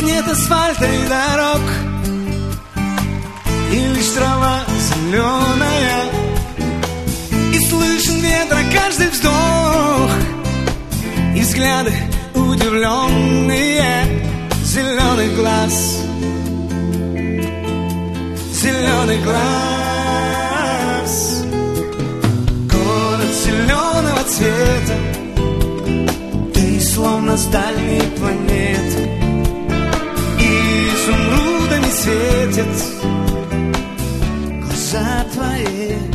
нет асфальта и дорог, и лишь трава зеленая, и слышен ветра каждый вздох, и взгляды удивленные, зеленый глаз, зеленый глаз. Город зеленого цвета, ты словно с дальней планеты, и изумрудами светят глаза твои.